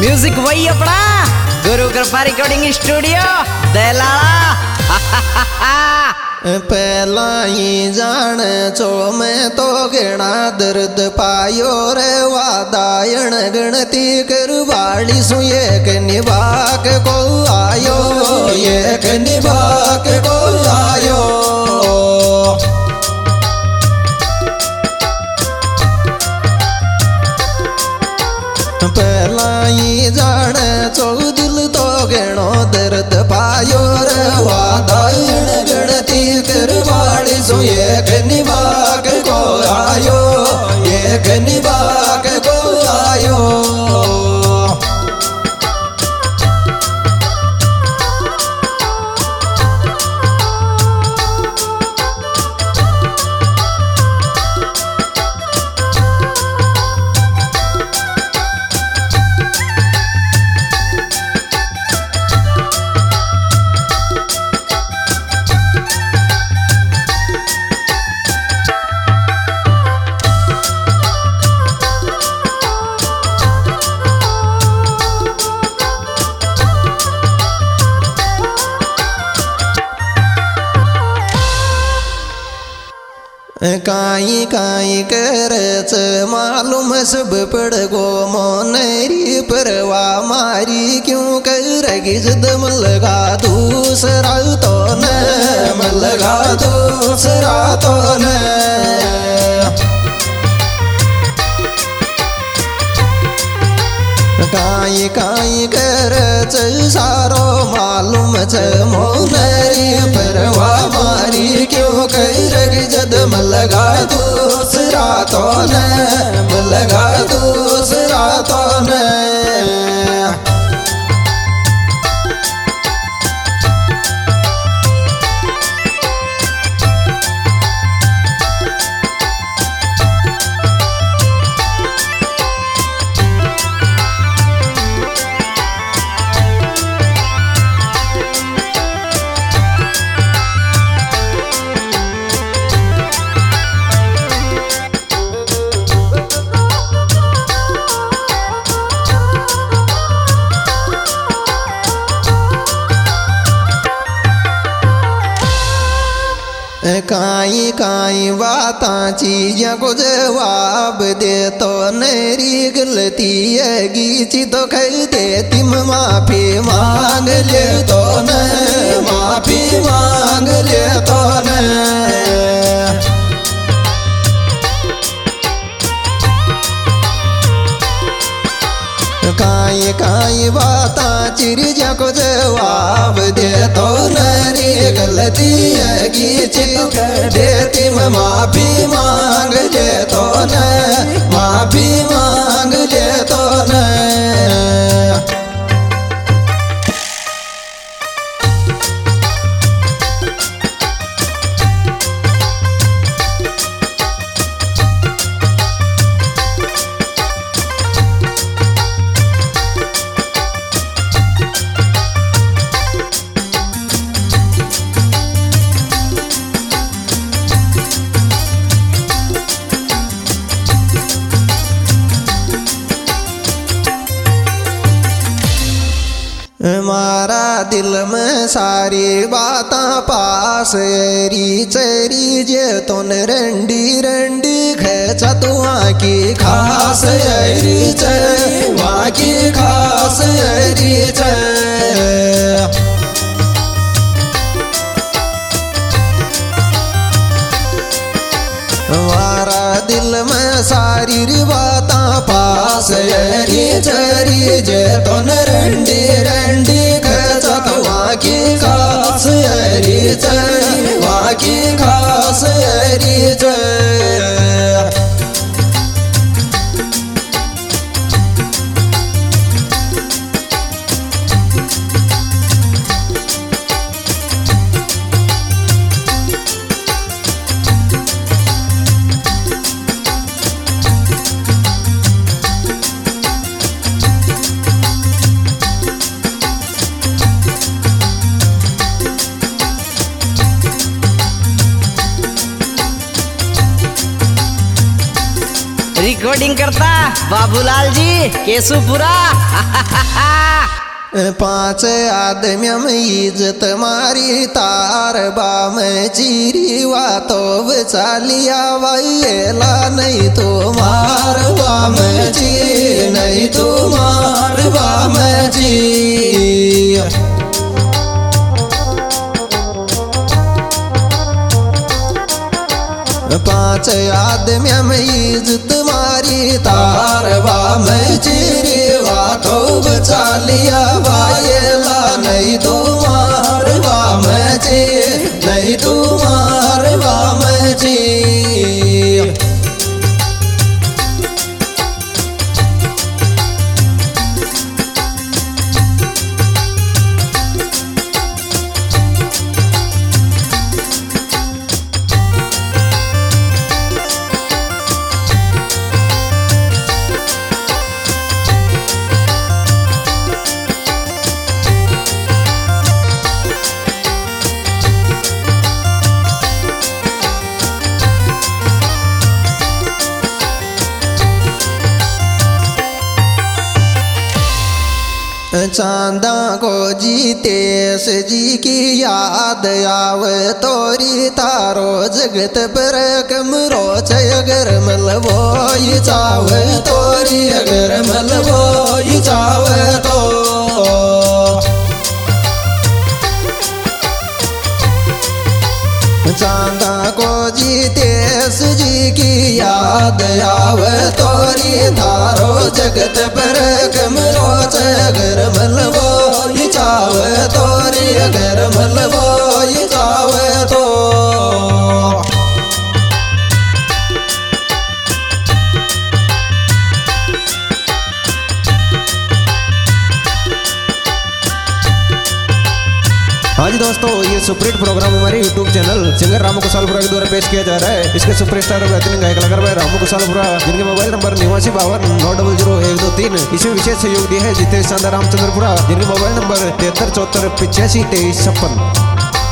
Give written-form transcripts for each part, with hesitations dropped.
Music वही अपना गुरु कृपा रिकॉर्डिंग स्टूडियो दलाला। पहला ही जान छो मैं तो घना दर्द पायो रे वादायण गणती करवाली सु एक निभाक को आयो, एक निभाक को आयो। पहला ही जान छो दिल तो घणो दर्द पायो रे वादायण गणती करवाली सु एक निभाक को आयो, एक निभाक को आयो। काई काई करच मालूम सब पड़ गो मोनेरी परवा मारी क्यों करगी जिद मलगा दूसरा तो न, मलगा दूसरा तो न। काई काई करच सारो मालूम छ मोनेरी परवा मारी क्यों करगी जद मलगा दूसरा तो न, मलगा दूसरा तो न। काई काई बातां चीज़ को जवाब दे तो नेरी गलती है ची तो कह दे तिम माफी मांग ले तो न, माफी मांग ले तो न। काई काई बातां चिड़िया को जवाब दे तो नरी गलती है चित दे तिम माफी मांग ले तो न, माफी मांग ले तो न। मारा दिल में सारी बातां पास री चरी जे तोन रंडी रंडी खेचा तू की खास री च, वहाँ की खास री च। मारा दिल में सारी बातां पास री चरी जे तोन रंडी रंडी खेचा तो वहाँ की खास री च, वहाँ की खास री च। रिकॉर्डिंग करता बाबूलाल जी केशुपुरा। 5 आदमियों में इज्जत मारी तार बाम चीरी वातो बचालिया वाइला नहीं तो मार बाम चीर नहीं तो मार बाम चीर। 5 आदमियों में इज्जत मारी तार बाम चीरी वातो बचा लिया वायला नहीं तो मार बाम चीर नहीं तो मार बाम चीर। चांदा को जीतेश जी की याद आवे तोरी तारो जगत पर कमरो अगर मलबो ये चावे तोरी अगर मलबो ये चावे तो। चांदा को जीतेश जी की याद आवे तोरी तारो जगत पर कमरो अगर मलबो ये चावे तोरी अगर मलबो ये चावे तो। हाँ जी दोस्तों, ये सुपरहिट प्रोग्राम हमारे YouTube channel singer Ramu Kushalpura के द्वारा पेश किया जा रहा है। इसके सुपरस्टार और बेहतरीन गायक कलाकार भाई रामू कुशालपुरा, जिनके मोबाइल नंबर 8952900123। इसी विशेष सहयोग दिया है जितेश चांदा रामचंद्रपुरा, जिनके मोबाइल नंबर 7374852356।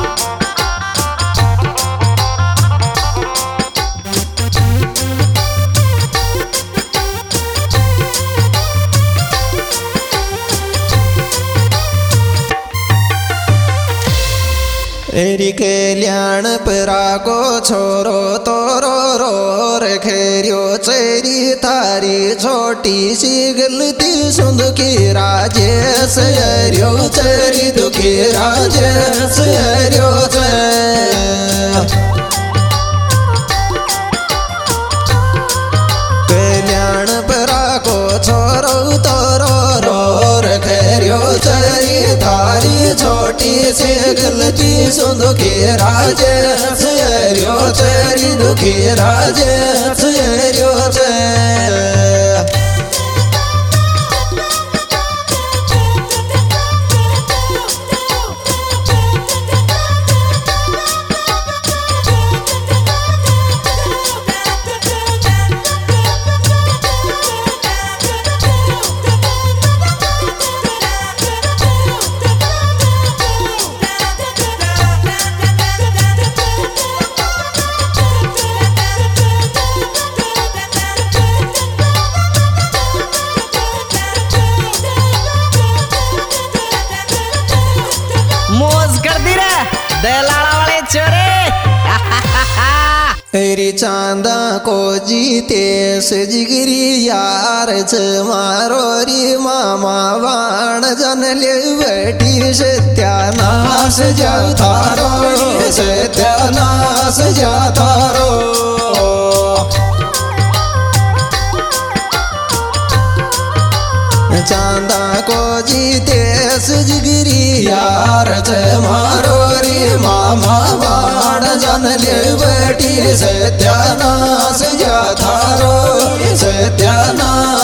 एरी कल्याण परा को छोरो तोरो रो रखेरियो चेरी थारी छोटी सी गलती सुन की राजेश हरियो चेरी दुखी राजेश हरियो कल्याण परा को छोरो तोरो रो रखेरियो चेरी थारी छोटी सी गलती सुन दुखी राजेश हरियो चेरी दुखी राजेश हरियो तेरी चांदा को जीतेश जिगरी यार मारो री मामा वाण जन ले बैठी सत्यानाश जा थारो सत्यानाश जा थारो। चांदा को जीतेश जिगरी यार मारो री मामा वाण जन ले बैठी सत्यानाश जा थारो सत्यानाश।